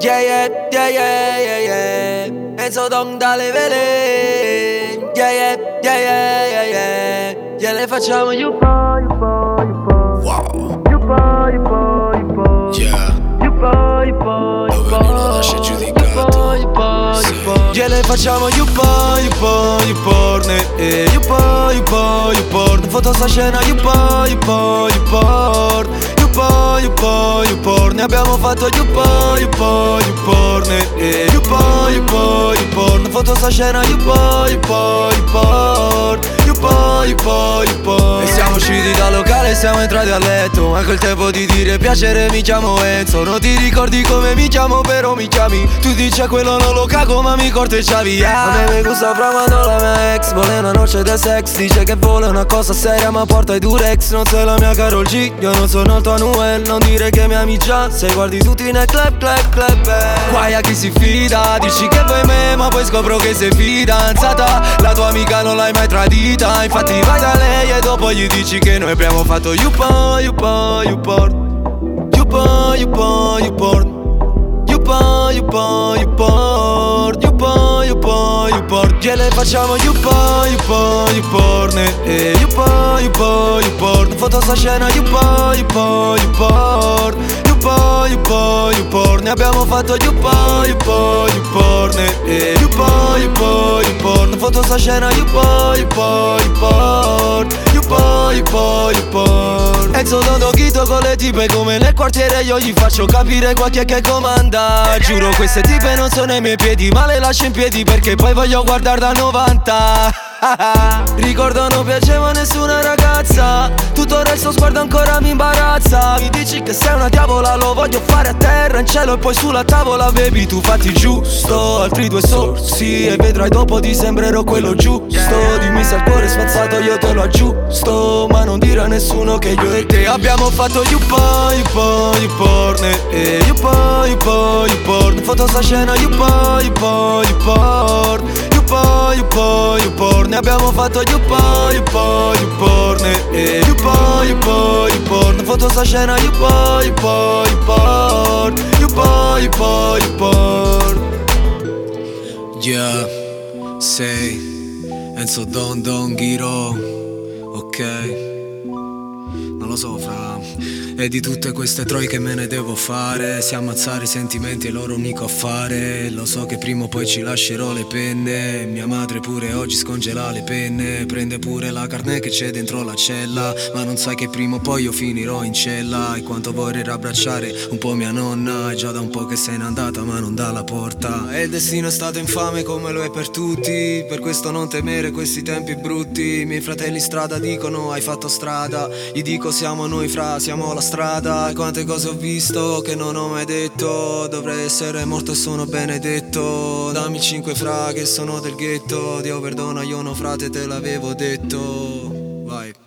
Yeah, yeah, yeah, yeah, yeah, yeah. Enzo Dong dalle vele. Yeah, yeah, yeah, yeah, yeah, yeah. Yeah, le facciamo yupo, yupo, yupo. Wow. Yupo, yupo, yupo. Yeah. Yupo, yupo, yupo. Dove ognuno nasce giudicato. Yupo, Sì. yupo. Yeah, le facciamo yupo, yupo, yupo. Yupo, yupo, yupo. Foto sta scena yupo, yupo, yupo. Yupo, yupo, yupo. Ne abbiamo fatto yupo, yupo, yupo. Yupo, yupo, yupo. Foto sta scena yupo, yupo, yupo. Yupo, yupo, yupo. E siamo usciti dal locale, siamo entrati a letto. Ma quel tempo di dire piacere mi chiamo Enzo. Non ti ricordi come mi chiamo però mi chiami. Tu dici a quello non lo cago ma mi corteggiavi, yeah. A me mi gusta framando la mia ex. Vuole una noce de sex. Dice che vuole una cosa seria ma porta i Durex. Non sei la mia Karol G, io non sono il tuo Noel. Non dire che mi ami già, se guardi tutti nel club, club, club. Guai a chi si fida, dici che vuoi me ma poi scopro che sei fidanzata. La tua amica non l'hai mai tradita. Infatti vai da lei e dopo gli dici che noi abbiamo fatto yupo, yupo, yupo. Yupo, yupo, yupo. Yupo, yupo, yupo. Yupo, yupo, yupo. Yeah, le facciamo yupo, yupo, yupo. Yupo, yupo, yupo. Foto sta scena yupo, yupo, yupo. Yupo, yupo, yupo. Ne abbiamo fatto yupo, yupo, yupo. Yupo, yupo, yupo. Foto sta scena yupo, yupo, yupo. Yupo, yupo, yupo. Enzo Dondo Ghito con le tipe come nel quartiere. Io gli faccio capire qualche che comanda. Giuro queste tipe non sono ai miei piedi, ma le lascio in piedi perché poi voglio guardare da 90. Ricordo non piaceva a nessuna ragazza. Tutto il resto sguardo ancora mi imbarazza. Mi dici che sei una diavola, lo voglio fare a terra, in cielo e poi sulla tavola. Baby tu fatti giusto, altri due sorsi e vedrai dopo ti sembrerò quello giusto. Dimmi se il cuore è spazzato io te lo aggiusto, ma non dire a nessuno che io e te abbiamo fatto yupo, yupo, yupo. Yupo, yupo, yupo. Foto sta scena yupo, yupo, yupo. Yupo, yupo, yupo. Ne abbiamo fatto yupo, yupo, yupo. Yupo, yupo, yupo. Foto sta scena yupo, yupo, yupo. Yupo, yupo, yupo. Yeah. Sei Enzo Don Ghiro. Ok. Non lo so fra. E di tutte queste troie me ne devo fare. Si ammazzare i sentimenti è il loro unico affare. Lo so che prima o poi ci lascerò le penne. Mia madre pure oggi scongela le penne. Prende pure la carne che c'è dentro la cella. Ma non sai che prima o poi io finirò in cella. E quanto vorrei rabbracciare un po' mia nonna. È già da un po' che se n'è andata ma non dalla porta. E il destino è stato infame come lo è per tutti. Per questo non temere questi tempi brutti. I miei fratelli in strada dicono hai fatto strada. Gli dico siamo noi fra, siamo la strada. E quante cose ho visto che non ho mai detto. Dovrei essere morto e sono benedetto. Dammi 5 fra che sono del ghetto. Dio perdona io no frate te l'avevo detto. Vai.